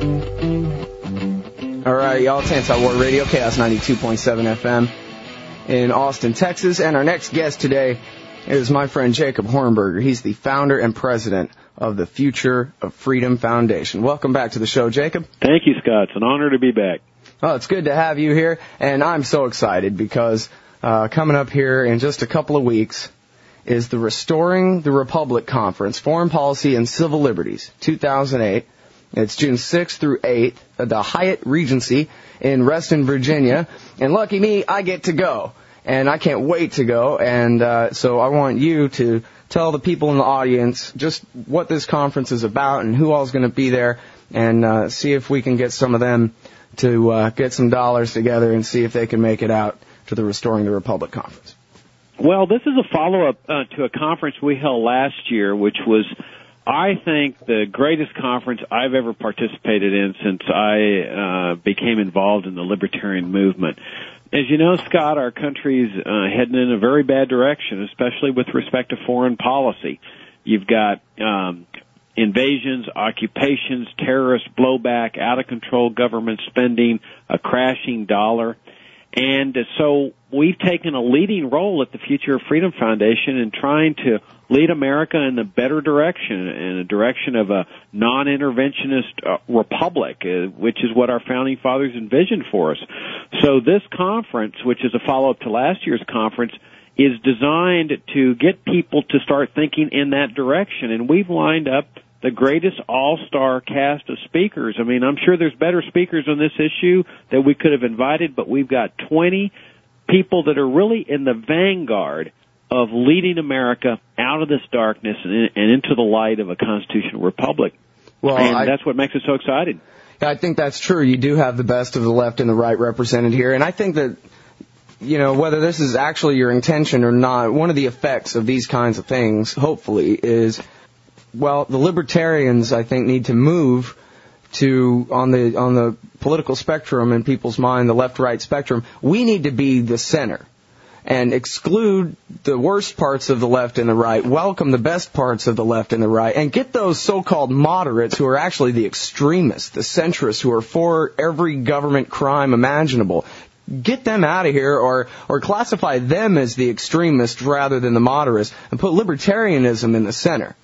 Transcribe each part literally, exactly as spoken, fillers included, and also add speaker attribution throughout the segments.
Speaker 1: All right, y'all, it's Anti-War Radio, Chaos ninety-two point seven F M in Austin, Texas. And our next guest today is my friend Jacob Hornberger. He's the founder and president of the Future of Freedom Foundation. Welcome back to the show, Jacob.
Speaker 2: Thank you, Scott. It's an honor to be back.
Speaker 1: Oh, it's good to have you here, and I'm so excited because uh, coming up here in just a couple of weeks is the Restoring the Republic Conference, Foreign Policy and Civil Liberties, two thousand eight. It's June sixth through eighth at the Hyatt Regency in Reston, Virginia. And lucky me, I get to go. And I can't wait to go. And uh, so I want you to tell the people in the audience just what this conference is about and who all's going to be there, and uh, see if we can get some of them to uh, get some dollars together and see if they can make it out to the Restoring the Republic Conference.
Speaker 2: Well, this is a follow-up uh, to a conference we held last year, which was, I think, the greatest conference I've ever participated in since I uh, became involved in the libertarian movement. As you know, Scott, our country's uh, heading in a very bad direction, especially with respect to foreign policy. You've got um, invasions, occupations, terrorist blowback, out-of-control government spending, a crashing dollar. And so we've taken a leading role at the Future of Freedom Foundation in trying to lead America in the better direction, in a direction of a non-interventionist uh, republic, uh, which is what our founding fathers envisioned for us. So this conference, which is a follow-up to last year's conference, is designed to get people to start thinking in that direction. And we've lined up the greatest all-star cast of speakers. I mean, I'm sure there's better speakers on this issue that we could have invited, but we've got twenty people that are really in the vanguard of leading America out of this darkness and, and into the light of a constitutional republic. Well, and I, that's what makes it so exciting.
Speaker 1: I think that's true. You do have the best of the left and the right represented here, and I think that, you know, whether this is actually your intention or not, one of the effects of these kinds of things, hopefully, is, well, the libertarians, I think, need to move to, on the on the political spectrum in people's mind, the left-right spectrum, we need to be the center and exclude the worst parts of the left and the right, welcome the best parts of the left and the right, and get those so-called moderates who are actually the extremists, the centrists, who are for every government crime imaginable. Get them out of here, or or classify them as the extremists rather than the moderates, and put libertarianism in the center.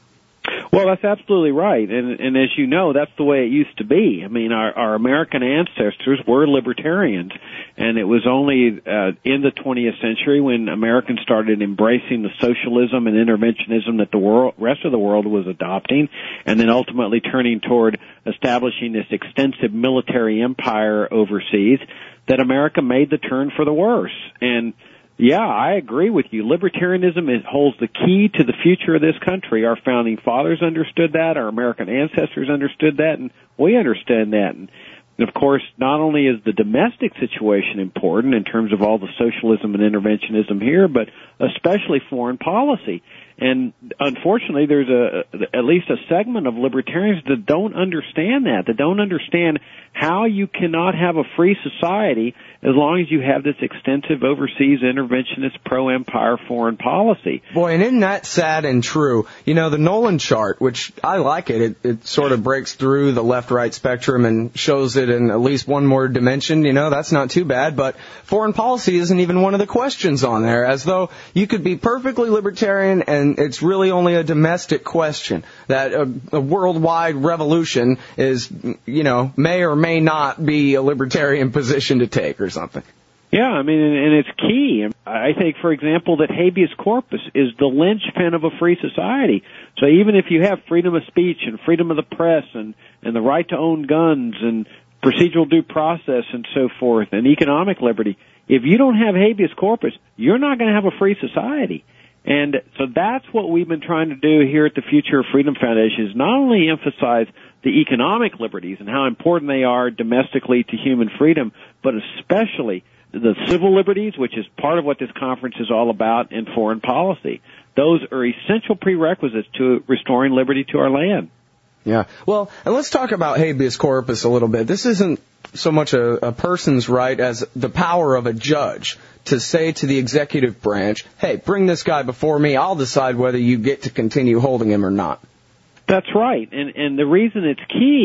Speaker 2: Well, that's absolutely right, and, and as you know, that's the way it used to be. I mean, our, our American ancestors were libertarians, and it was only uh, in the twentieth century when Americans started embracing the socialism and interventionism that the world, rest of the world was adopting, and then ultimately turning toward establishing this extensive military empire overseas, that America made the turn for the worse. And yeah, I agree with you. Libertarianism is, holds the key to the future of this country. Our founding fathers understood that. Our American ancestors understood that, and we understand that. And, of course, not only is the domestic situation important in terms of all the socialism and interventionism here, but especially foreign policy. And unfortunately, there's a at least a segment of libertarians that don't understand that, that don't understand how you cannot have a free society as long as you have this extensive overseas interventionist pro-empire foreign policy.
Speaker 1: Boy, and isn't that sad and true? You know, the Nolan chart, which I like it, it, it sort of breaks through the left-right spectrum and shows it in at least one more dimension. You know, that's not too bad, but foreign policy isn't even one of the questions on there, as though you could be perfectly libertarian and it's really only a domestic question, that a, a worldwide revolution is, you know, may or may not be a libertarian position to take or something.
Speaker 2: Yeah, I mean, and it's key. I think, for example, that habeas corpus is the linchpin of a free society. So even if you have freedom of speech and freedom of the press and, and the right to own guns and procedural due process and so forth and economic liberty, if you don't have habeas corpus, you're not going to have a free society. And so that's what we've been trying to do here at the Future of Freedom Foundation, is not only emphasize the economic liberties and how important they are domestically to human freedom, but especially the civil liberties, which is part of what this conference is all about, in foreign policy. Those are essential prerequisites to restoring liberty to our land.
Speaker 1: Yeah. Well, and let's talk about habeas corpus a little bit. This isn't so much a, a person's right as the power of a judge to say to the executive branch, hey, bring this guy before me. I'll decide whether you get to continue holding him or not.
Speaker 2: That's right. And, and the reason it's key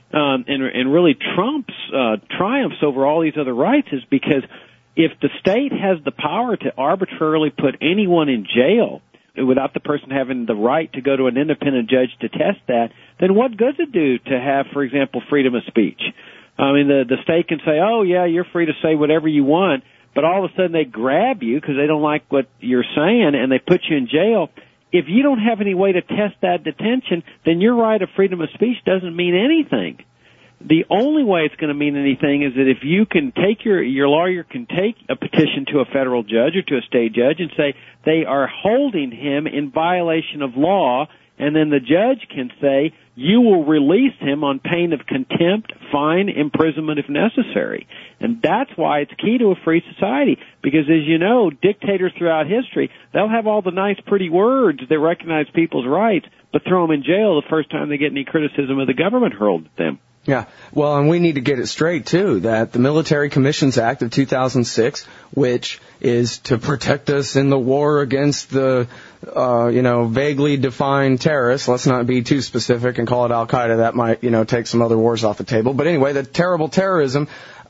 Speaker 2: um, and, and really Trump's uh, triumphs over all these other rights is because if the state has the power to arbitrarily put anyone in jail without the person having the right to go to an independent judge to test that, then what good does it do to have, for example, freedom of speech? I mean, the, the state can say, oh, yeah, you're free to say whatever you want, but all of a sudden they grab you because they don't like what you're saying and they put you in jail. If you don't have any way to test that detention, then your right of freedom of speech doesn't mean anything. The only way it's going to mean anything is that if you can take your, your lawyer can take a petition to a federal judge or to a state judge and say they are holding him in violation of law, and then the judge can say you will release him on pain of contempt, fine, imprisonment if necessary. And that's why it's key to a free society, because as you know, dictators throughout history, they'll have all the nice, pretty words that recognize people's rights, but throw them in jail the first time they get any criticism of the government hurled at them.
Speaker 1: Yeah, well, and we need to get it straight, too, that the Military Commissions Act of two thousand six, which is to protect us in the war against the, uh, you know, vaguely defined terrorists. Let's not be too specific and call it Al-Qaeda. That might, you know, take some other wars off the table. But anyway, the terrible terrorism,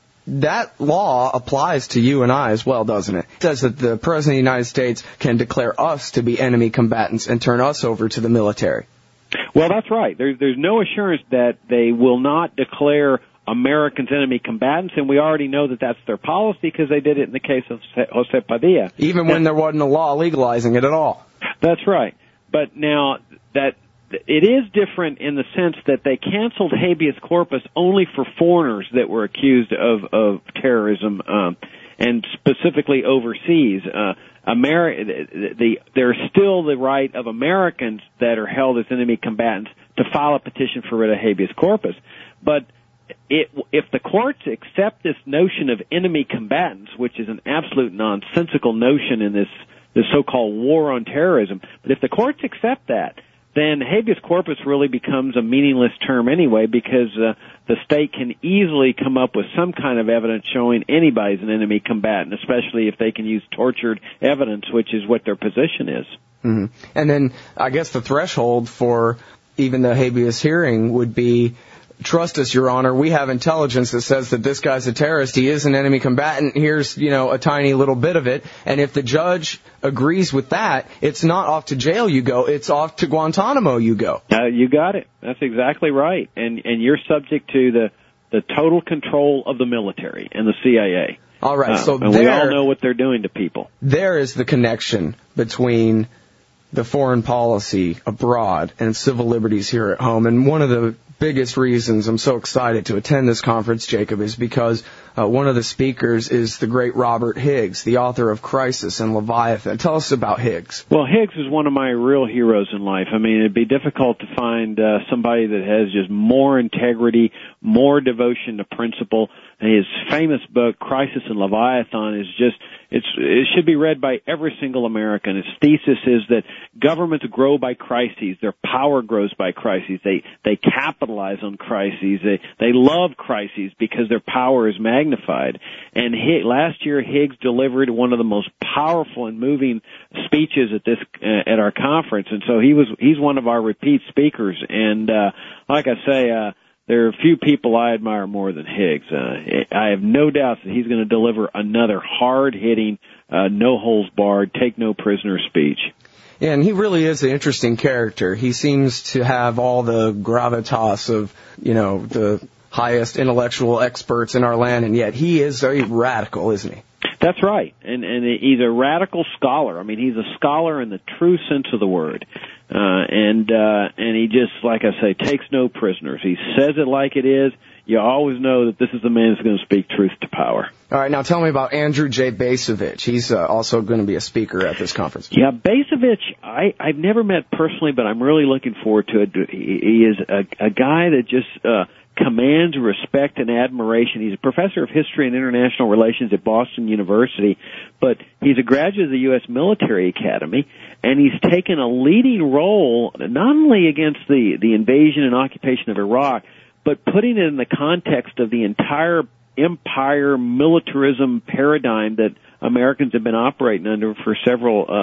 Speaker 1: that law applies to you and I as well, doesn't it? It says that the President of the United States can declare us to be enemy combatants and turn us over to the military.
Speaker 2: Well, that's right. There's, there's no assurance that they will not declare Americans enemy combatants, and we already know that that's their policy because they did it in the case of Jose Padilla.
Speaker 1: Even when there wasn't a law legalizing it at all.
Speaker 2: That's right. But now, that it is different in the sense that they canceled habeas corpus only for foreigners that were accused of, of terrorism, um, and specifically overseas. Uh, Ameri- the, the, there's still the right of Americans that are held as enemy combatants to file a petition for writ of habeas corpus. But it, if the courts accept this notion of enemy combatants, which is an absolute nonsensical notion in this, this so-called war on terrorism, but if the courts accept that, then habeas corpus really becomes a meaningless term anyway, because uh, the state can easily come up with some kind of evidence showing anybody's an enemy combatant, especially if they can use tortured evidence, which is what their position is.
Speaker 1: Mm-hmm. And then I guess the threshold for even the habeas hearing would be, trust us, Your Honor, we have intelligence that says that this guy's a terrorist. He is an enemy combatant. Here's, you know, a tiny little bit of it. And if the judge agrees with that, it's not off to jail you go. It's off to Guantanamo you go.
Speaker 2: Uh, you got it. That's exactly right. And and you're subject to the, the total control of the military and the C I A.
Speaker 1: All right.
Speaker 2: Uh,
Speaker 1: so
Speaker 2: and
Speaker 1: there,
Speaker 2: we all know what they're doing to people.
Speaker 1: There is the connection between the foreign policy abroad and civil liberties here at home. And one of the biggest reasons I'm so excited to attend this conference, Jacob, is because uh, one of the speakers is the great Robert Higgs, the author of Crisis and Leviathan. Tell us about Higgs.
Speaker 2: Well, Higgs is one of my real heroes in life. I mean, it'd be difficult to find uh, somebody that has just more integrity, more devotion to principle. His famous book, Crisis and Leviathan, is just, it's, it should be read by every single American. His thesis is that governments grow by crises. Their power grows by crises. They, they capitalize on crises. They, they love crises because their power is magnified. And he, last year, Higgs delivered one of the most powerful and moving speeches at this, uh, at our conference. And so he was, he's one of our repeat speakers. And, uh, like I say, uh, there are few people I admire more than Higgs. Uh, I have no doubt that he's going to deliver another hard-hitting, uh, no-holds-barred, take-no-prisoner speech.
Speaker 1: Yeah, and he really is an interesting character. He seems to have all the gravitas of, you know, the highest intellectual experts in our land, and yet he is very radical, isn't he?
Speaker 2: That's right, and and he's a radical scholar. I mean, he's a scholar in the true sense of the word, uh, and uh, and he just, like I say, takes no prisoners. He says it like it is. You always know that this is the man who's going to speak truth to power.
Speaker 1: All right, now tell me about Andrew J. Bacevich. He's uh, also going to be a speaker at this conference.
Speaker 2: Yeah, Bacevich, I, I've never met personally, but I'm really looking forward to it. He, he is a, a guy that just uh, commands respect and admiration. He's a professor of history and international relations at Boston University, but he's a graduate of the U S Military Academy, and he's taken a leading role not only against the, the invasion and occupation of Iraq, but putting it in the context of the entire empire militarism paradigm that Americans have been operating under for several uh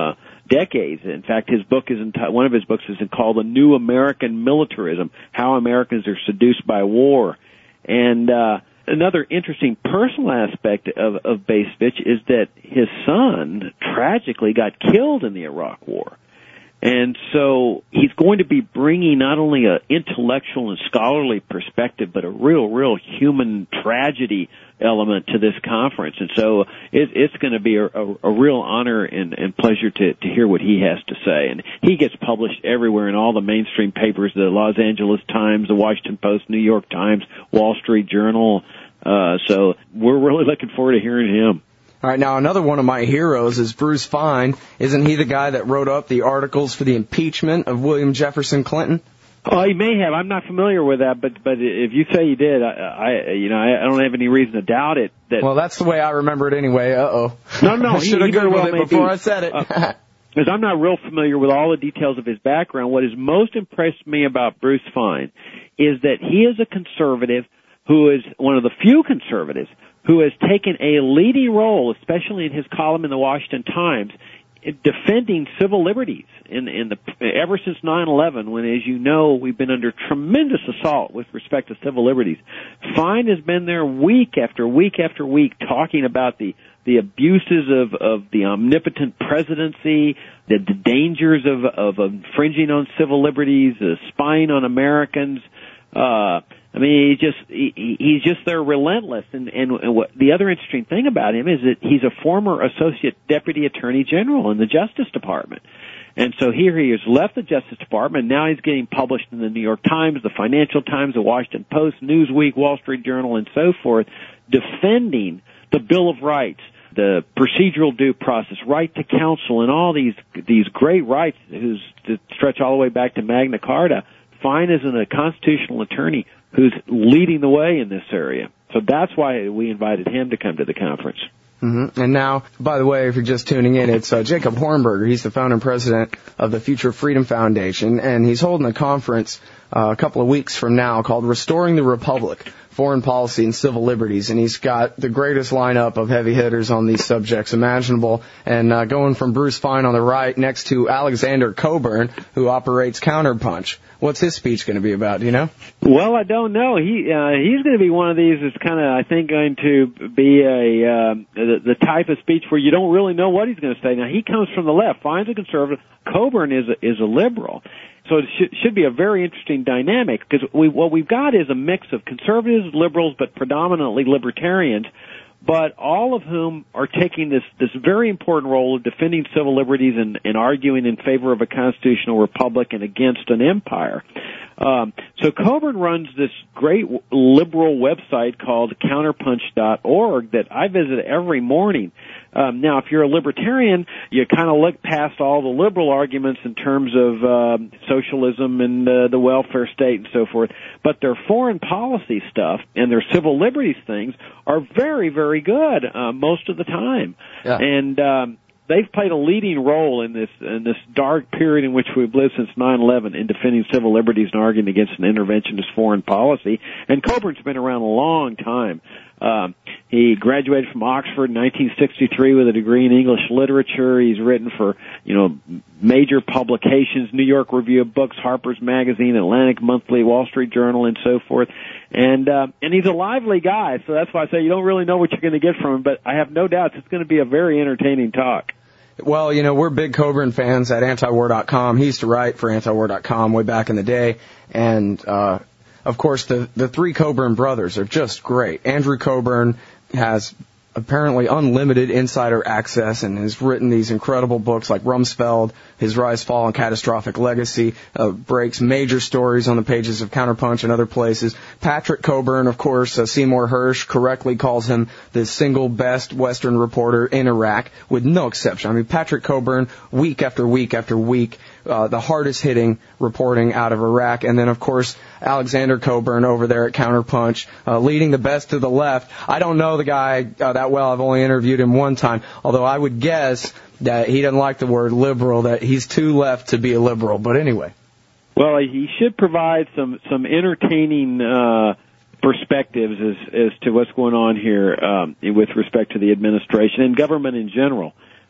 Speaker 2: decades. In fact, his book is enti- one of his books is called "The New American Militarism: How Americans Are Seduced by War." And uh, another interesting personal aspect of, of Bacevich is that his son tragically got killed in the Iraq War. And so he's going to be bringing not only an intellectual and scholarly perspective, but a real, real human tragedy element to this conference. And so it, it's going to be a, a, a real honor and, and pleasure to, to hear what he has to say. And he gets published everywhere in all the mainstream papers, the Los Angeles Times, the Washington Post, New York Times, Wall Street Journal. Uh, so we're really looking forward to hearing him.
Speaker 1: All right, now another one of my heroes is Bruce Fein. Isn't he the guy that wrote up the articles for the impeachment of William Jefferson Clinton?
Speaker 2: Oh, he may have. I'm not familiar with that, but but if you say he did, I, I you know I don't have any reason to doubt it. That
Speaker 1: well, that's the way I remember it anyway. Uh oh.
Speaker 2: No, no,
Speaker 1: I should have googled
Speaker 2: well
Speaker 1: it
Speaker 2: maybe.
Speaker 1: before I said it.
Speaker 2: uh, because I'm not real familiar with all the details of his background. What has most impressed me about Bruce Fein is that he is a conservative who is one of the few conservatives who has taken a leading role, especially in his column in the Washington Times, in defending civil liberties in, in the ever since nine eleven, when, as you know, we've been under tremendous assault with respect to civil liberties. Fein has been there week after week after week talking about the the abuses of, of the omnipotent presidency, the, the dangers of, of infringing on civil liberties, uh, spying on Americans. Uh, I mean, he just, he, he's just there relentless. And, and, and what, the other interesting thing about him is that he's a former associate deputy attorney general in the Justice Department. And so here he has left the Justice Department, and now he's getting published in the New York Times, the Financial Times, the Washington Post, Newsweek, Wall Street Journal, and so forth, defending the Bill of Rights, the procedural due process, right to counsel, and all these these great rights whose that stretch all the way back to Magna Carta. Fein is a constitutional attorney who's leading the way in this area. So that's why we invited him to come to the conference.
Speaker 1: Mm-hmm. And now, by the way, if you're just tuning in, it's uh, Jacob Hornberger. He's the founder and president of the Future Freedom Foundation, and he's holding a conference uh, a couple of weeks from now called Restoring the Republic, Foreign Policy and Civil Liberties, and he's got the greatest lineup of heavy hitters on these subjects imaginable, and uh, going from Bruce Fein on the right next to Alexander Coburn, who operates Counterpunch. What's his speech going to be about, do you know?
Speaker 2: Well, I don't know. He uh, he's going to be one of these that's kind of, I think, going to be a uh, the, the type of speech where you don't really know what he's going to say. Now, he comes from the left. Fein's a conservative. Coburn is a, is a liberal. So it should, should be a very interesting dynamic, because we, what we've got is a mix of conservatives, liberals, but predominantly libertarians, but all of whom are taking this, this very important role of defending civil liberties and, and arguing in favor of a constitutional republic and against an empire. Um, so Coburn runs this great liberal website called counterpunch dot org that I visit every morning. Um, now, if you're a libertarian, you kind of look past all the liberal arguments in terms of uh, socialism and uh, the welfare state and so forth. But their foreign policy stuff and their civil liberties things are very, very good uh, most of the time. Yeah. And um, they've played a leading role in this in this dark period in which we've lived since nine eleven in defending civil liberties and arguing against an interventionist foreign policy. And Coburn's been around a long time. Um, he graduated from Oxford in nineteen sixty-three with a degree in English literature. He's written for, you know, major publications, New York Review of Books, Harper's Magazine, Atlantic Monthly, Wall Street Journal, and so forth. And uh, and he's a lively guy, so that's why I say you don't really know what you're going to get from him, but I have no doubts it's going to be a very entertaining talk.
Speaker 1: Well, you know, we're big Coburn fans at antiwar dot com. He used to write for antiwar dot com way back in the day, and uh of course, the, the three Coburn brothers are just great. Andrew Coburn has apparently unlimited insider access and has written these incredible books like Rumsfeld, His Rise, Fall, and Catastrophic Legacy, uh, breaks major stories on the pages of Counterpunch and other places. Patrick Coburn, of course, uh, Seymour Hersh correctly calls him the single best Western reporter in Iraq, with no exception. I mean, Patrick Coburn, week after week after week, Uh, the hardest-hitting reporting out of Iraq. And then, of course, Alexander Coburn over there at Counterpunch, uh, leading the best to the left. I don't know the guy uh, that well. I've only interviewed him one time, although I would guess that he doesn't like the word liberal, that he's too left to be a liberal. But anyway.
Speaker 2: Well, he should provide some, some entertaining uh, perspectives as, as to what's going on here um, with respect to the administration and government in general.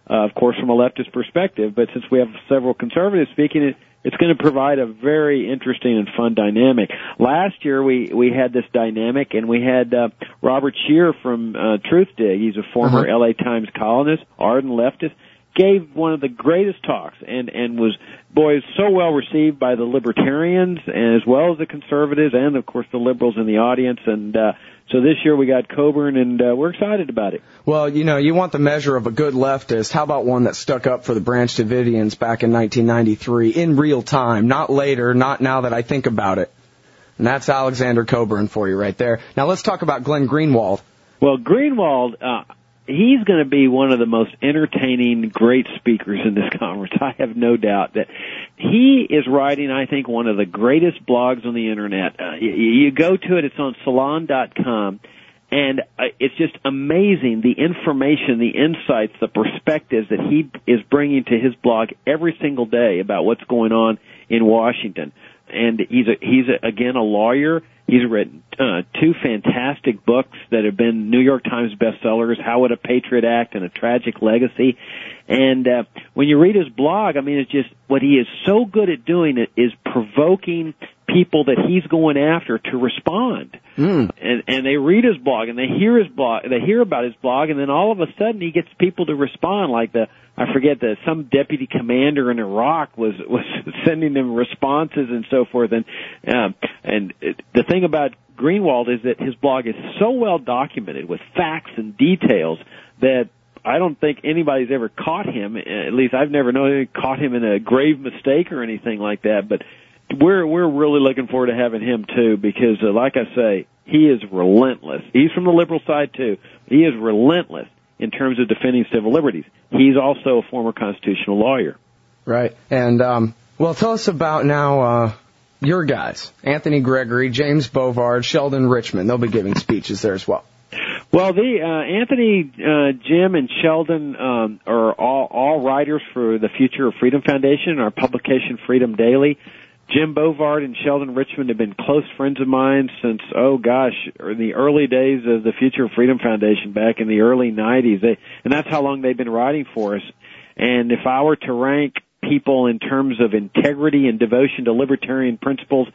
Speaker 2: uh, of course, from a leftist perspective. But since we have several conservatives speaking, it, it's going to provide a very interesting and fun dynamic. Last year, we, we had this dynamic, and we had uh, Robert Scheer from uh, Truthdig. He's a former
Speaker 1: uh-huh.
Speaker 2: L A Times columnist, ardent leftist, gave one of the greatest talks and, and was, boy, so well received by the libertarians as well as the conservatives and, of course, the liberals in the audience. And uh, so this year we got Coburn, and uh, we're excited about it.
Speaker 1: Well, you know, you want the measure of a good leftist. How about one that stuck up for the Branch Davidians back in nineteen ninety-three in real time, not later, not now that I think about it. And that's Alexander Coburn for you right there. Now let's talk about Glenn Greenwald.
Speaker 2: Well, Greenwald, uh, he's going to be one of the most entertaining, great speakers in this conference. I have no doubt that he is writing, I think, one of the greatest blogs on the Internet. Uh, you, you go to it, it's on salon dot com, and uh, it's just amazing, the information, the insights, the perspectives that he is bringing to his blog every single day about what's going on in Washington. And he's, a, he's a, again, a lawyer. He's written uh, two fantastic books that have been New York Times bestsellers, How Would a Patriot Act and A Tragic Legacy. And uh, when you read his blog, I mean, it's just what he is so good at doing is provoking people that he's going after to respond. Mm. And, and they read his blog, and they hear his blog, they hear about his blog, and then all of a sudden he gets people to respond, like the I forget that some deputy commander in Iraq was was sending them responses and so forth. And um, and it, the thing about Greenwald is that his blog is so well documented with facts and details that I don't think anybody's ever caught him. At least I've never known anyone caught him in a grave mistake or anything like that. But we're we're really looking forward to having him too, because uh, like I say, he is relentless. He's from the liberal side too. He is relentless in terms of defending civil liberties. He's also a former constitutional lawyer.
Speaker 1: Right. And, um, well, tell us about now uh, your guys, Anthony Gregory, James Bovard, Sheldon Richman. They'll be giving speeches there as well.
Speaker 2: Well, the uh, Anthony, uh, Jim, and Sheldon um, are all, all writers for the Future of Freedom Foundation, our publication Freedom Daily. Jim Bovard and Sheldon Richman have been close friends of mine since, oh gosh, in the early days of the Future of Freedom Foundation back in the early nineties. They, and that's how long they've been writing for us. And if I were to rank people in terms of integrity and devotion to libertarian principles,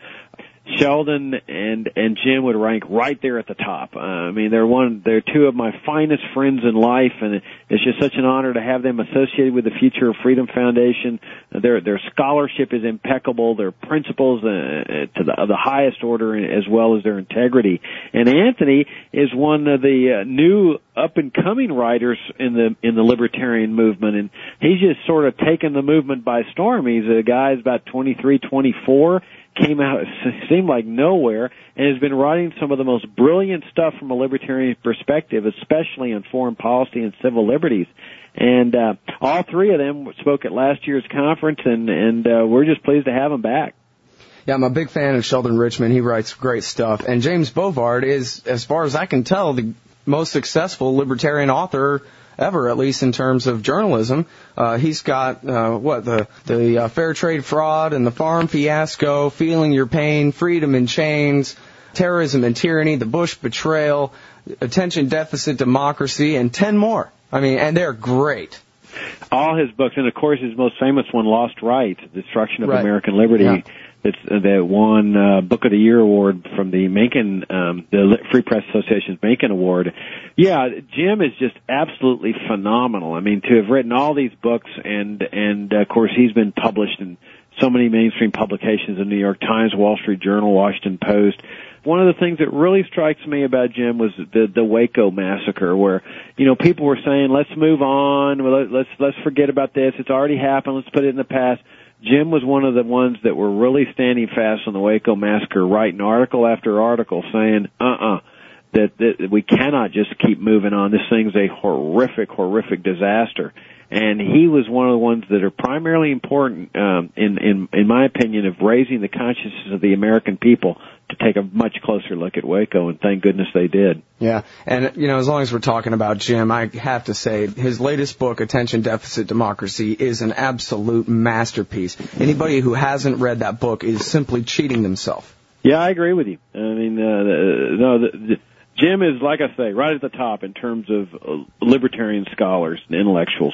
Speaker 2: Sheldon and and Jim would rank right there at the top. Uh, I mean, they're one, they're two of my finest friends in life, and it's just such an honor to have them associated with the Future of Freedom Foundation. Their their scholarship is impeccable, their principles uh, to the of the highest order, as well as their integrity. And Anthony is one of the uh, new up and coming writers in the in the libertarian movement, and he's just sort of taken the movement by storm. He's a guy who's about twenty-three, twenty-four. Came out, it seemed like nowhere, and has been writing some of the most brilliant stuff from a libertarian perspective, especially on foreign policy and civil liberties. And uh, all three of them spoke at last year's conference, and, and uh, we're just pleased to have them back.
Speaker 1: Yeah, I'm a big fan of Sheldon Richman. He writes great stuff. And James Bovard is, as far as I can tell, the most successful libertarian author ever, at least in terms of journalism. Uh, he's got, uh, what, the, the uh, fair trade fraud and the farm fiasco, Feeling Your Pain, Freedom in Chains, Terrorism and Tyranny, the Bush Betrayal, Attention Deficit Democracy, and ten more. I mean, and they're great.
Speaker 2: All his books, and of course his most famous one, Lost Rights, Destruction of
Speaker 1: right.
Speaker 2: American Liberty.
Speaker 1: Yeah.
Speaker 2: It's uh, that won uh, Book of the Year award from the Mencken, um, the Free Press Association's Mencken Award. Yeah, Jim is just absolutely phenomenal. I mean, to have written all these books, and and uh, of course he's been published in so many mainstream publications: the New York Times, Wall Street Journal, Washington Post. One of the things that really strikes me about Jim was the the Waco massacre, where you know people were saying, "Let's move on, let's let's forget about this. It's already happened. Let's put it in the past." Jim was one of the ones that were really standing fast on the Waco massacre, writing article after article saying, uh-uh, that, that we cannot just keep moving on. This thing's a horrific, horrific disaster. And he was one of the ones that are primarily important, um, in, in, in my opinion, of raising the consciousness of the American people to take a much closer look at Waco, and thank goodness they did.
Speaker 1: Yeah, and, you know, as long as we're talking about Jim, I have to say his latest book, Attention Deficit Democracy, is an absolute masterpiece. Anybody who hasn't read that book is simply cheating themselves.
Speaker 2: Yeah, I agree with you. I mean, uh, the, no, the, the, Jim is, like I say, right at the top in terms of uh, libertarian scholars and intellectuals.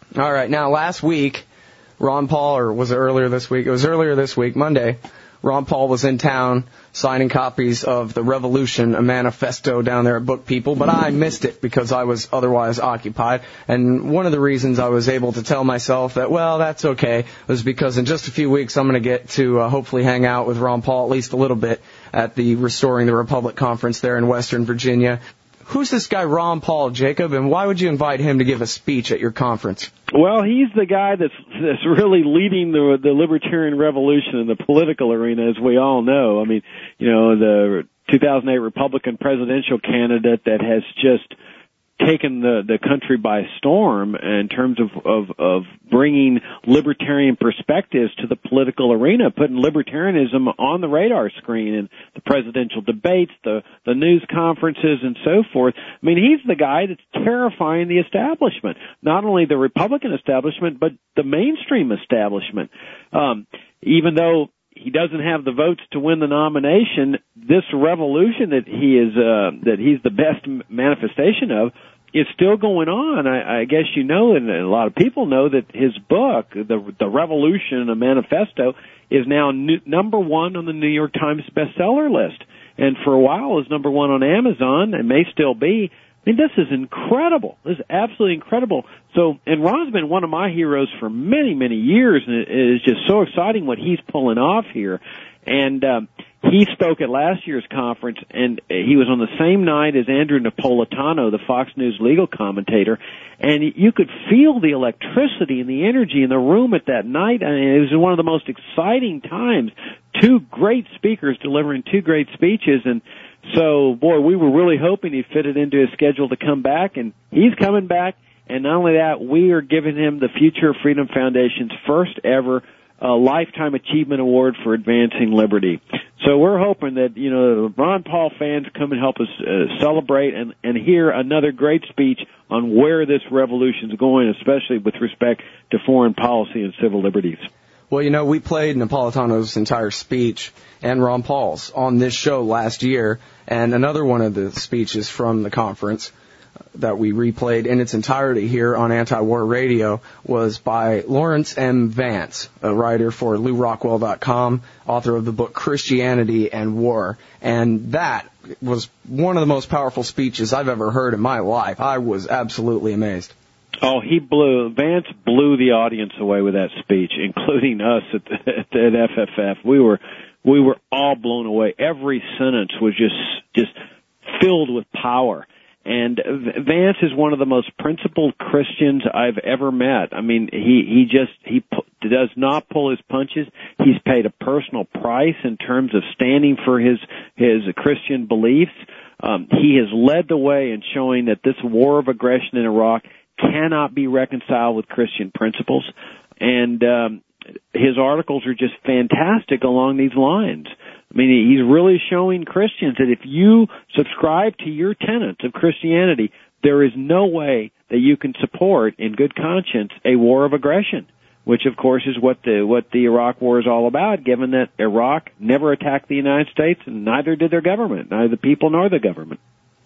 Speaker 1: All right. Now, last week, Ron Paul, or was it earlier this week? It was earlier this week, Monday. Ron Paul was in town signing copies of The Revolution, a manifesto down there at Book People, but I missed it because I was otherwise occupied. And one of the reasons I was able to tell myself that, well, that's okay, was because in just a few weeks I'm going to get to uh, hopefully hang out with Ron Paul at least a little bit at the Restoring the Republic conference there in Western Virginia. Who's this guy Ron Paul, Jacob, and why would you invite him to give a speech at your conference?
Speaker 2: Well, he's the guy that's that's really leading the the libertarian revolution in the political arena, as we all know. I mean, you know, the two thousand eight Republican presidential candidate that has just taken the the country by storm in terms of of of bringing libertarian perspectives to the political arena, putting libertarianism on the radar screen in the presidential debates, the the news conferences, and so forth. I mean, he's the guy that's terrifying the establishment, not only the Republican establishment, but the mainstream establishment. Um, even though he doesn't have the votes to win the nomination, this revolution that he is uh, that he's the best manifestation of is still going on. I, I guess you know, and a lot of people know, that his book, the the Revolution, a manifesto, is now new, number one on the New York Times bestseller list, and for a while was number one on Amazon, and may still be. I mean, this is incredible. This is absolutely incredible. So, and Ron's been one of my heroes for many, many years, and it is just so exciting what he's pulling off here. And um, he spoke at last year's conference, and he was on the same night as Andrew Napolitano, the Fox News legal commentator, and you could feel the electricity and the energy in the room at that night. I mean, it was one of the most exciting times. Two great speakers delivering two great speeches, and so, boy, we were really hoping he'd fit it into his schedule to come back, and he's coming back. And not only that, we are giving him the Future of Freedom Foundation's first ever uh, Lifetime Achievement Award for Advancing Liberty. So we're hoping that, you know, Ron Paul fans come and help us uh, celebrate and, and hear another great speech on where this revolution is going, especially with respect to foreign policy and civil liberties.
Speaker 1: Well, you know, we played Napolitano's entire speech and Ron Paul's on this show last year, and another one of the speeches from the conference that we replayed in its entirety here on Anti-War Radio was by Lawrence M. Vance, a writer for Lew Rockwell dot com, author of the book Christianity and War. And that was one of the most powerful speeches I've ever heard in my life. I was absolutely amazed.
Speaker 2: Oh, he blew, Vance blew the audience away with that speech, including us at, the, at, the, at F F F. We were, we were all blown away. Every sentence was just, just filled with power. And Vance is one of the most principled Christians I've ever met. I mean, he, he just, he pu- does not pull his punches. He's paid a personal price in terms of standing for his, his Christian beliefs. Um, he has led the way in showing that this war of aggression in Iraq cannot be reconciled with Christian principles. And, um, his articles are just fantastic along these lines. I mean, he's really showing Christians that if you subscribe to your tenets of Christianity, there is no way that you can support in good conscience a war of aggression, which of course is what the what the Iraq war is all about, given that Iraq never attacked the United States and neither did their government, neither the people nor the government.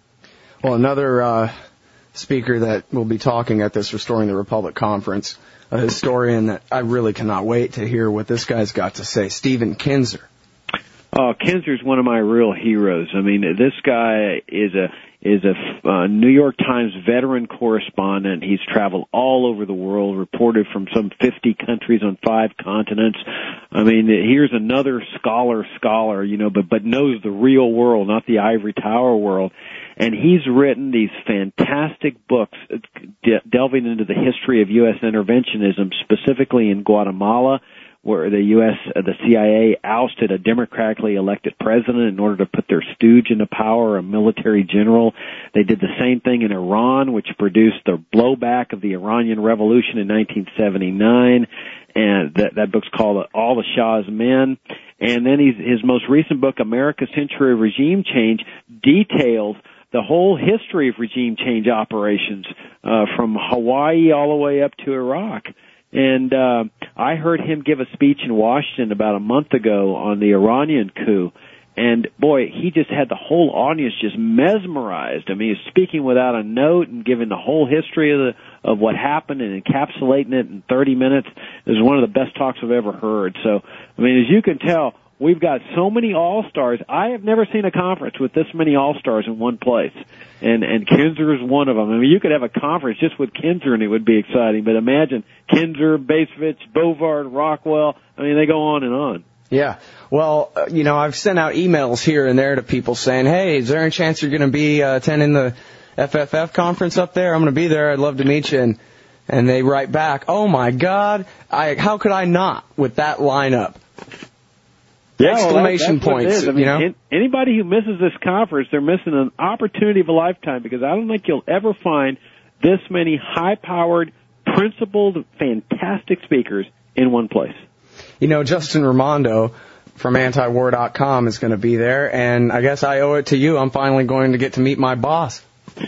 Speaker 1: Well, another uh, speaker that will be talking at this Restoring the Republic conference, a historian that I really cannot wait to hear what this guy's got to say, Stephen Kinzer.
Speaker 2: Oh, Kinzer's one of my real heroes. I mean, this guy is a is a uh, New York Times veteran correspondent. He's traveled all over the world, reported from some fifty countries on five continents. I mean, here's another scholar, scholar, you know, but but knows the real world, not the ivory tower world. And he's written these fantastic books de- delving into the history of U S interventionism, specifically in Guatemala, where the U S, uh, the C I A ousted a democratically elected president in order to put their stooge into power, a military general. They did the same thing in Iran, which produced the blowback of the Iranian Revolution in nineteen seventy-nine. And that, that book's called All the Shah's Men. And then he's, his most recent book, America's Century of Regime Change, details the whole history of regime change operations, uh, from Hawaii all the way up to Iraq. And uh, I heard him give a speech in Washington about a month ago on the Iranian coup, And boy, he just had the whole audience just mesmerized. I mean, he was speaking without a note and giving the whole history of the of what happened and encapsulating it in thirty minutes. It was one of the best talks I've ever heard. So, I mean, as you can tell, we've got so many all-stars. I have never seen a conference with this many all-stars in one place. And, and Kinzer is one of them. I mean, you could have a conference just with Kinzer and it would be exciting. But imagine Kinzer, Basevich, Bovard, Rockwell. I mean, they go on and on.
Speaker 1: Yeah. Well, uh, you know, I've sent out emails here and there to people saying, hey, is there any chance you're going to be uh, attending the F F F conference up there? I'm going to be there. I'd love to meet you. And, and they write back, oh, my God, I, how could I not with that lineup?
Speaker 2: Yeah,
Speaker 1: Exclamation
Speaker 2: well, that,
Speaker 1: points,
Speaker 2: I mean,
Speaker 1: you know?
Speaker 2: in, anybody who misses this conference, they're missing an opportunity of a lifetime, because I don't think you'll ever find this many high-powered, principled, fantastic speakers in one place.
Speaker 1: You know, Justin Raimondo from anti war dot com is going to be there, and I guess I owe it to you. I'm finally going to get to meet my boss.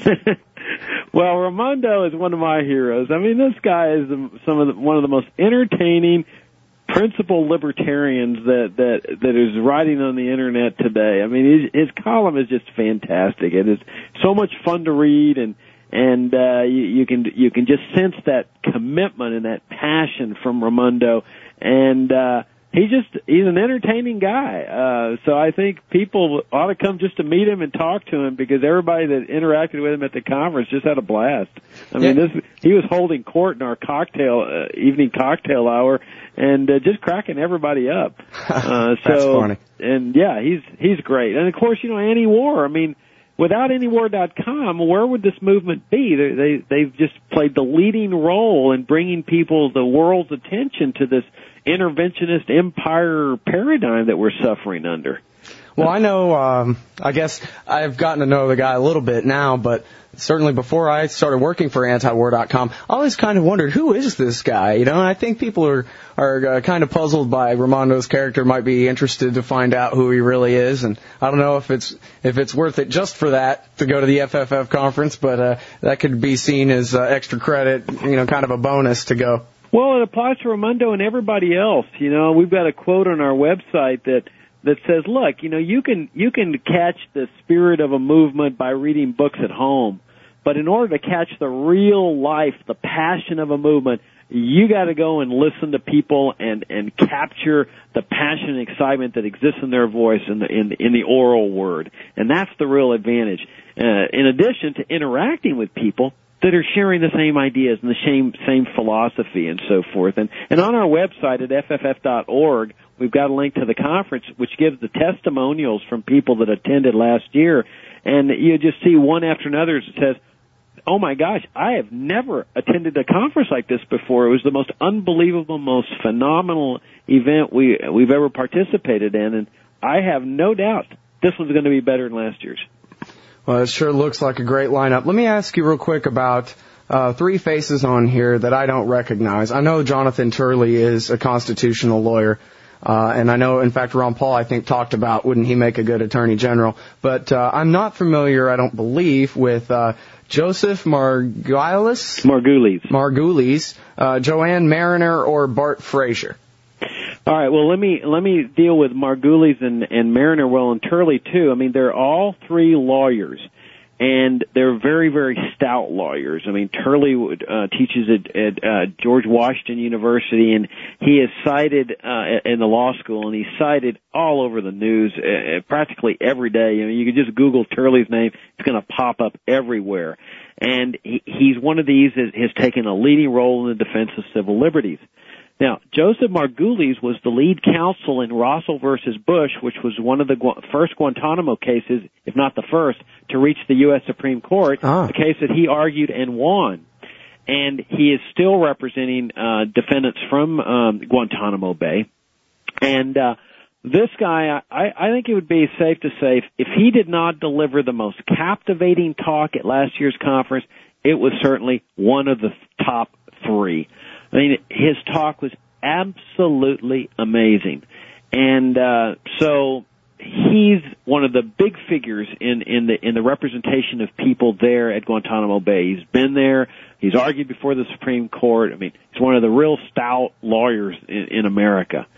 Speaker 2: Well, Raimondo is one of my heroes. I mean, this guy is some of the, one of the most entertaining, principled libertarians that, that, that is writing on the Internet today. I mean, his, his column is just fantastic. It is so much fun to read, and and uh, you, you can you can just sense that commitment and that passion from Raimondo. And uh, he just he's an entertaining guy. Uh, so I think people ought to come just to meet him and talk to him, because everybody that interacted with him at the conference just had a blast. I mean,
Speaker 1: yeah.
Speaker 2: this he was holding court in our cocktail uh, evening cocktail hour, and uh, just cracking everybody up. Uh, so,
Speaker 1: That's funny.
Speaker 2: And yeah, he's he's great. And of course, you know, anti-war. I mean, without anti war dot com, where would this movement be? They, they they've just played the leading role in bringing people, the world's attention to this interventionist empire paradigm that we're suffering under.
Speaker 1: Well, I know, um, I guess I've gotten to know the guy a little bit now, but certainly before I started working for anti war dot com, I always kind of wondered, who is this guy? You know, and I think people are, are uh, kind of puzzled by Raimondo's character, might be interested to find out who he really is, and I don't know if it's, if it's worth it just for that to go to the F F F conference, but, uh, that could be seen as uh, extra credit, you know, kind of a bonus to go.
Speaker 2: Well, it applies to Raimondo and everybody else. You know, we've got a quote on our website that that says, look, you know, you can you can catch the spirit of a movement by reading books at home, but in order to catch the real life, the passion of a movement, you got to go and listen to people and and capture the passion and excitement that exists in their voice in the in, in the oral word, and that's the real advantage. Uh, in addition to interacting with people that are sharing the same ideas and the same same philosophy and so forth. And and on our website at F F F dot org, we've got a link to the conference which gives the testimonials from people that attended last year. And you just see one after another that says, oh my gosh, I have never attended a conference like this before. It was the most unbelievable, most phenomenal event we we've ever participated in, and I have no doubt this one's going to be better than last year's.
Speaker 1: Well, it sure looks like a great lineup. Let me ask you real quick about uh, three faces on here that I don't recognize. I know Jonathan Turley is a constitutional lawyer, uh, and I know, in fact, Ron Paul, I think, talked about wouldn't he make a good attorney general. But uh, I'm not familiar, I don't believe, with uh, Joseph Margulies,
Speaker 2: Margulies,
Speaker 1: Margulies, uh, Joanne Mariner, or Bart Frazier.
Speaker 2: All right, well, let me let me deal with Margulies and, and Mariner, well, and Turley, too. I mean, they're all three lawyers, and they're very, very stout lawyers. I mean, Turley uh, teaches at, at uh, George Washington University, and he is cited uh, in the law school, and he's cited all over the news uh, practically every day. You know, you can just Google Turley's name; it's going to pop up everywhere. And he, he's one of these that has taken a leading role in the defense of civil liberties. Now, Joseph Margulies was the lead counsel in Rossell versus Bush, which was one of the gu- first Guantanamo cases, if not the first, to reach the U S Supreme Court,
Speaker 1: ah.
Speaker 2: a case that he argued and won. And he is still representing uh, defendants from um, Guantanamo Bay. And uh, this guy, I, I think it would be safe to say, if, if he did not deliver the most captivating talk at last year's conference, it was certainly one of the top three. I mean, his talk was absolutely amazing. And uh, so he's one of the big figures in, in the in the representation of people there at Guantanamo Bay. He's been there. He's argued before the Supreme Court. I mean, he's one of the real stout lawyers in, in America.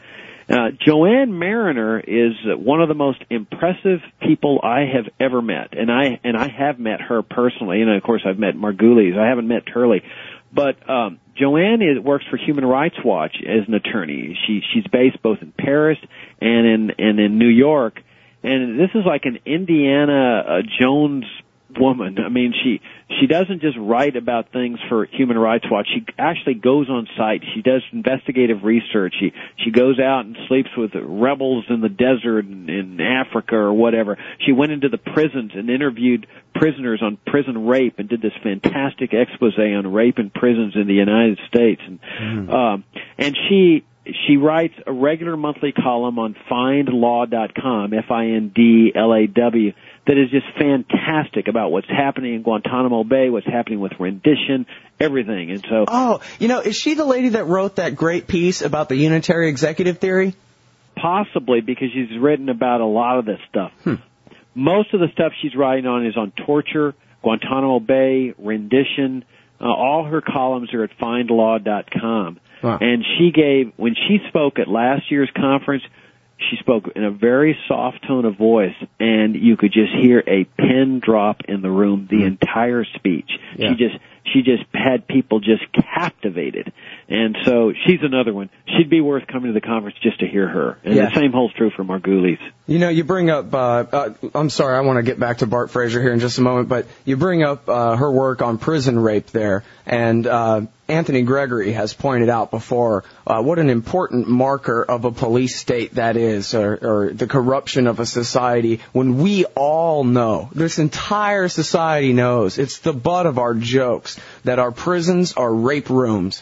Speaker 2: Uh, Joanne Mariner is one of the most impressive people I have ever met, and I and I have met her personally, and of course I've met Margulies. I haven't met Turley, but um, Joanne is, works for Human Rights Watch as an attorney. She she's based both in Paris and in and in New York, and this is like an Indiana uh, Jones woman. I mean, she she doesn't just write about things for Human Rights Watch. She actually goes on site. She does investigative research. She she goes out and sleeps with rebels in the desert in, in Africa or whatever. She went into the prisons and interviewed prisoners on prison rape and did this fantastic expose on rape in prisons in the United States. And mm. um, and she she writes a regular monthly column on find law dot com, F I N D L A W, that is just fantastic about what's happening in Guantanamo Bay, what's happening with rendition, everything. And so,
Speaker 1: oh, you know, is she the lady that wrote that great piece about the unitary executive theory?
Speaker 2: Possibly, because she's written about a lot of this stuff. Hmm. Most of the stuff she's writing on is on torture, Guantanamo Bay, rendition. Uh, all her columns are at find law dot com. Wow. And she gave, when she spoke at last year's conference, she spoke in a very soft tone of voice, and you could just hear a pin drop in the room the entire speech. Yeah. She just she just had people just captivated. And so she's another one. She'd be worth coming to the conference just to hear her. And yeah. the same holds true for Margulies.
Speaker 1: You know, you bring up, uh, uh, I'm sorry, I want to get back to Bart Fraser here in just a moment, but you bring up uh, her work on prison rape there, and uh, Anthony Gregory has pointed out before uh, what an important marker of a police state that is, or, or the corruption of a society, when we all know, this entire society knows, it's the butt of our jokes, that our prisons are rape rooms.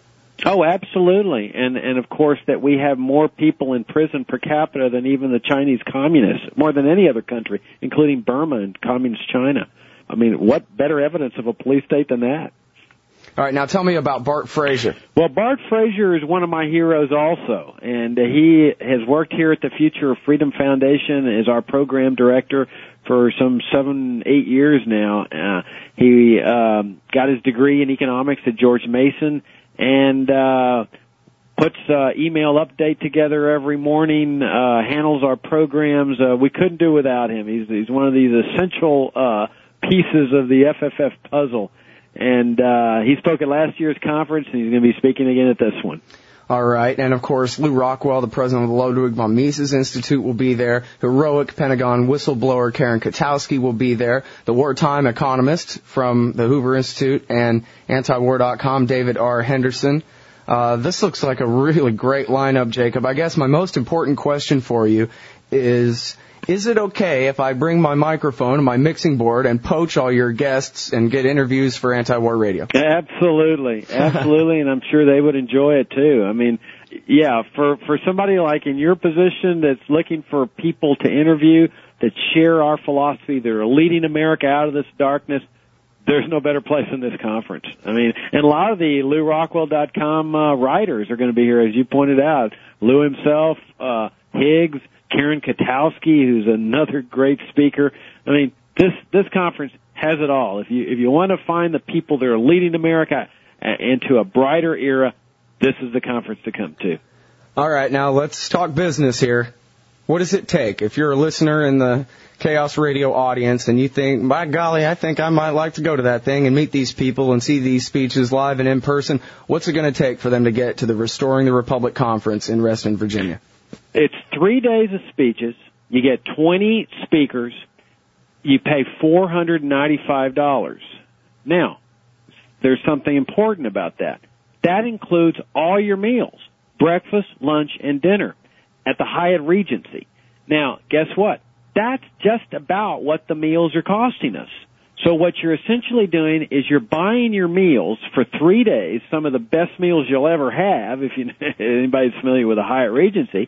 Speaker 2: Oh, absolutely. And, and of course, that we have more people in prison per capita than even the Chinese communists, more than any other country, including Burma and communist China. I mean, what better evidence of a police state than that?
Speaker 1: All right, now tell me about Bart Fraser.
Speaker 2: Well, Bart Fraser is one of my heroes also, and uh, he has worked here at the Future of Freedom Foundation as our program director for some seven, eight years now. Uh, he um, got his degree in economics at George Mason, and uh, puts uh, email update together every morning, uh, handles our programs. Uh, we couldn't do without him. He's, he's one of these essential uh, pieces of the F F F puzzle. And uh, he spoke at last year's conference, and he's going to be speaking again at this one.
Speaker 1: All right. And, of course, Lou Rockwell, the president of the Ludwig von Mises Institute, will be there. Heroic Pentagon whistleblower Karen Katowski will be there. The wartime economist from the Hoover Institute and anti-war dot com, David R. Henderson. Uh, this looks like a really great lineup, Jacob. I guess my most important question for you is, is it okay if I bring my microphone and my mixing board and poach all your guests and get interviews for Anti-War Radio?
Speaker 2: Absolutely. Absolutely, and I'm sure they would enjoy it, too. I mean, yeah, for, for somebody like in your position that's looking for people to interview that share our philosophy, that are leading America out of this darkness, there's no better place than this conference. I mean, and a lot of the Lou Rockwell dot com uh, writers are going to be here, as you pointed out. Lou himself, uh, Higgs, Karen Katowski, who's another great speaker. I mean, this this conference has it all. If you if you want to find the people that are leading America into a brighter era, this is the conference to come to.
Speaker 1: All right, now let's talk business here. What does it take? If you're a listener in the Chaos Radio audience and you think, by golly, I think I might like to go to that thing and meet these people and see these speeches live and in person, what's it going to take for them to get to the Restoring the Republic conference in Reston, Virginia?
Speaker 2: It's three days of speeches. You get twenty speakers. You pay four hundred ninety-five dollars. Now, there's something important about that. That includes all your meals, breakfast, lunch, and dinner at the Hyatt Regency. Now, guess what? That's just about what the meals are costing us. So what you're essentially doing is you're buying your meals for three days, some of the best meals you'll ever have, if you anybody's familiar with the Hyatt Regency,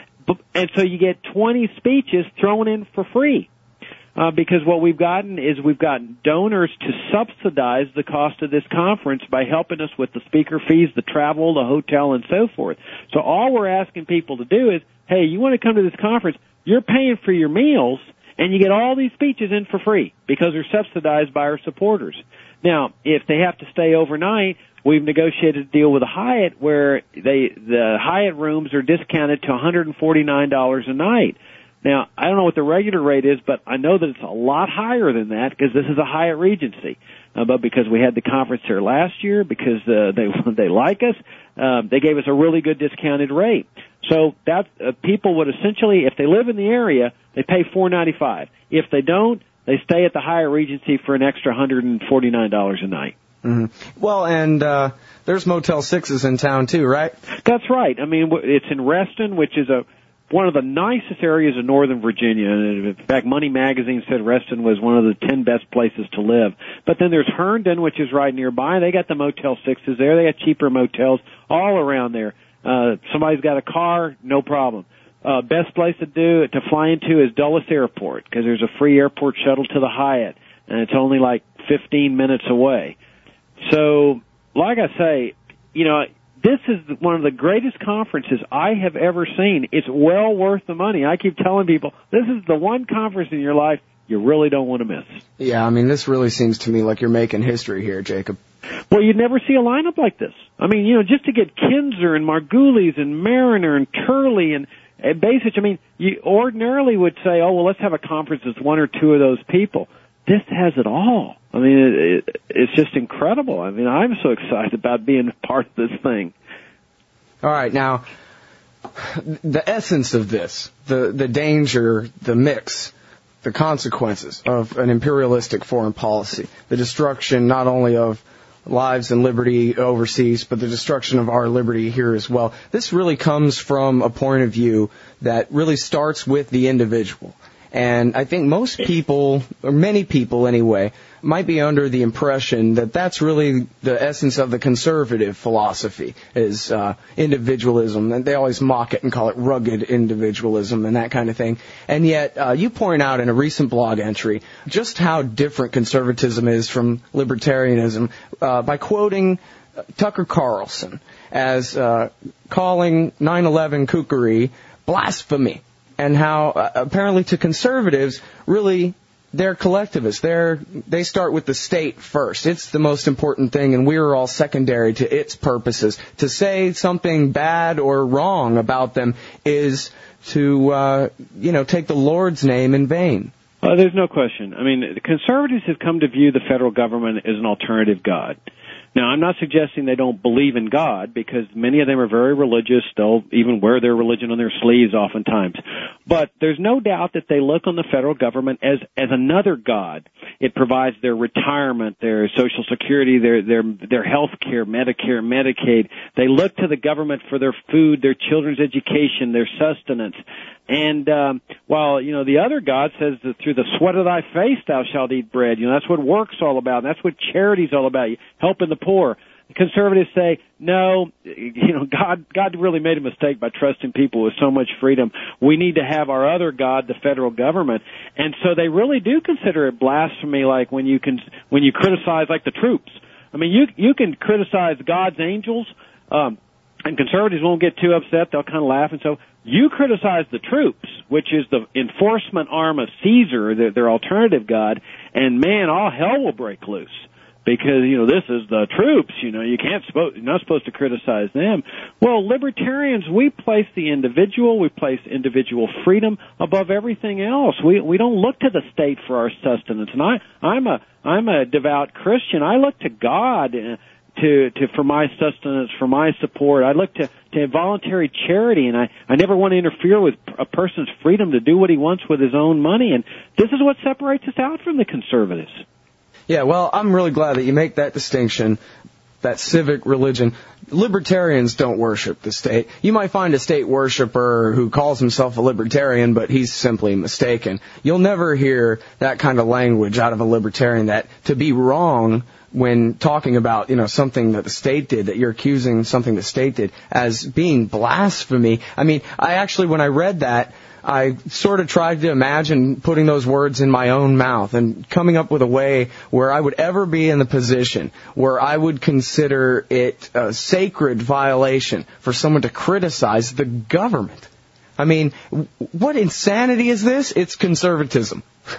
Speaker 2: and so you get twenty speeches thrown in for free. Uh, because what we've gotten is we've gotten donors to subsidize the cost of this conference by helping us with the speaker fees, the travel, the hotel, and so forth. So all we're asking people to do is, hey, you want to come to this conference, you're paying for your meals, and you get all these speeches in for free because they're subsidized by our supporters. Now, if they have to stay overnight, we've negotiated a deal with a Hyatt where they the Hyatt rooms are discounted to one hundred forty-nine dollars a night. Now, I don't know what the regular rate is, but I know that it's a lot higher than that because this is a Hyatt Regency. Uh, but because we had the conference there last year, because uh, they they like us, uh, they gave us a really good discounted rate. So that uh, people would essentially, if they live in the area, they pay four hundred ninety-five dollars. If they don't, they stay at the Hyatt Regency for an extra one hundred forty-nine dollars a night.
Speaker 1: Mm-hmm. Well, and uh, there's Motel sixes in town too, right?
Speaker 2: That's right. I mean, it's in Reston, which is a one of the nicest areas of Northern Virginia. In fact, Money Magazine said Reston was one of the ten best places to live. But then there's Herndon, which is right nearby. They got the Motel sixes there. They got cheaper motels all around there. Uh, somebody's got a car, no problem. Uh, best place to do to fly into is Dulles Airport because there's a free airport shuttle to the Hyatt, and it's only like fifteen minutes away. So, like I say, you know, this is one of the greatest conferences I have ever seen. It's well worth the money. I keep telling people, this is the one conference in your life you really don't want to miss.
Speaker 1: Yeah, I mean, this really seems to me like you're making history here, Jacob.
Speaker 2: Well, you'd never see a lineup like this. I mean, you know, just to get Kinzer and Margulies and Mariner and Turley and uh, Basich, I mean, you ordinarily would say, oh, well, let's have a conference that's one or two of those people. This has it all. I mean, it, it, it's just incredible. I mean, I'm so excited about being part of this thing.
Speaker 1: All right, now, the essence of this, the, the danger, the mix, the consequences of an imperialistic foreign policy, the destruction not only of lives and liberty overseas, but the destruction of our liberty here as well. This really comes from a point of view that really starts with the individual. And I think most people, or many people anyway, might be under the impression that that's really the essence of the conservative philosophy, is uh, individualism. And they always mock it and call it rugged individualism and that kind of thing. And yet, uh, you point out in a recent blog entry just how different conservatism is from libertarianism uh, by quoting Tucker Carlson as uh, calling nine eleven kookery blasphemy. And how uh, apparently to conservatives, really, they're collectivists. They're, they start with the state first. It's the most important thing, and we're all secondary to its purposes. To say something bad or wrong about them is to, uh, you know, take the Lord's name in vain.
Speaker 2: Well, there's no question. I mean, the conservatives have come to view the federal government as an alternative God. Now, I'm not suggesting they don't believe in God, because many of them are very religious. They'll even wear their religion on their sleeves oftentimes. But there's no doubt that they look on the federal government as, as another God. It provides their retirement, their Social Security, their, their, their health care, Medicare, Medicaid. They look to the government for their food, their children's education, their sustenance. And um, while, you know, the other God says that through the sweat of thy face thou shalt eat bread. You know, that's what work's all about. And that's what charity's all about, helping the poor. The conservatives say, no, you know, God God really made a mistake by trusting people with so much freedom. We need to have our other God, the federal government. And so they really do consider it blasphemy, like when you can when you criticize, like the troops. I mean, you you can criticize God's angels, um, and conservatives won't get too upset. They'll kind of laugh. And so you criticize the troops, which is the enforcement arm of Caesar, their, their alternative God, and man, all hell will break loose. Because, you know, this is the troops, you know, you can't, you're not supposed to criticize them. Well, libertarians, we place the individual, we place individual freedom above everything else. We, we don't look to the state for our sustenance. And I, I'm a, I'm a devout Christian. I look to God to, to, for my sustenance, for my support. I look to, to voluntary charity, and I, I never want to interfere with a person's freedom to do what he wants with his own money. And this is what separates us out from the conservatives.
Speaker 1: Yeah, well, I'm really glad that you make that distinction, that civic religion. Libertarians don't worship the state. You might find a state worshiper who calls himself a libertarian, but he's simply mistaken. You'll never hear that kind of language out of a libertarian, that to be wrong when talking about, you know, something that the state did, that you're accusing something the state did as being blasphemy. I mean, I actually, when I read that, I sort of tried to imagine putting those words in my own mouth and coming up with a way where I would ever be in the position where I would consider it a sacred violation for someone to criticize the government. I mean, what insanity is this? It's conservatism.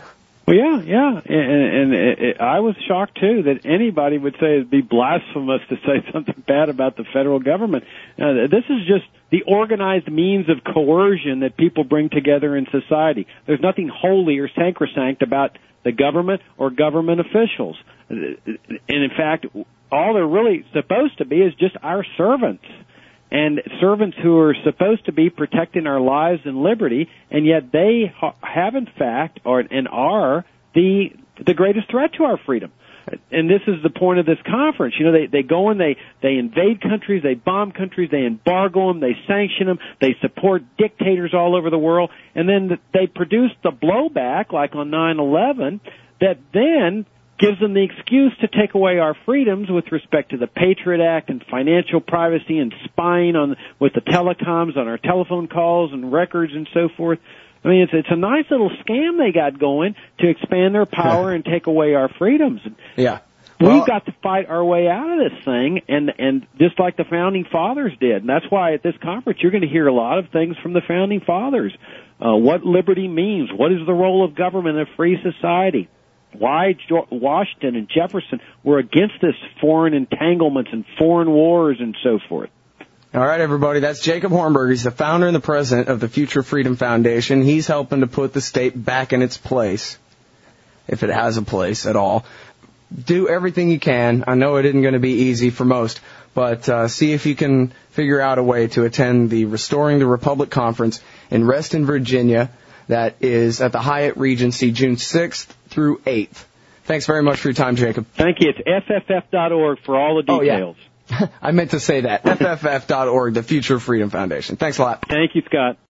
Speaker 2: Well, yeah, yeah, and, and it, it, I was shocked too that anybody would say it'd be blasphemous to say something bad about the federal government. Uh, this is just the organized means of coercion that people bring together in society. There's nothing holy or sacrosanct about the government or government officials, and in fact, all they're really supposed to be is just our servants. And servants who are supposed to be protecting our lives and liberty, and yet they ha- have, in fact, or and are the the greatest threat to our freedom. And this is the point of this conference. You know, they they go and they they invade countries, they bomb countries, they embargo them, they sanction them, they support dictators all over the world, and then they produce the blowback, like on nine eleven, that then gives them the excuse to take away our freedoms with respect to the Patriot Act and financial privacy and spying on with the telecoms on our telephone calls and records and so forth. I mean, it's it's a nice little scam they got going to expand their power and take away our freedoms.
Speaker 1: Yeah. Well,
Speaker 2: We've got to fight our way out of this thing, and and just like the Founding Fathers did. And that's why at this conference you're going to hear a lot of things from the Founding Fathers. Uh, what liberty means, what is the role of government in a free society, why Washington and Jefferson were against this foreign entanglements and foreign wars and so forth.
Speaker 1: All right, everybody, that's Jacob Hornberger. He's the founder and the president of the Future Freedom Foundation. He's helping to put the state back in its place, if it has a place at all. Do everything you can. I know it isn't going to be easy for most, but uh, see if you can figure out a way to attend the Restoring the Republic Conference in Reston, Virginia. That is at the Hyatt Regency, June sixth through eighth. Thanks very much for your time, Jacob.
Speaker 2: Thank you. It's F F F dot org for all the details.
Speaker 1: Oh, yeah. I meant to say that. F F F dot org, the Future Freedom Foundation. Thanks a lot.
Speaker 2: Thank you, Scott.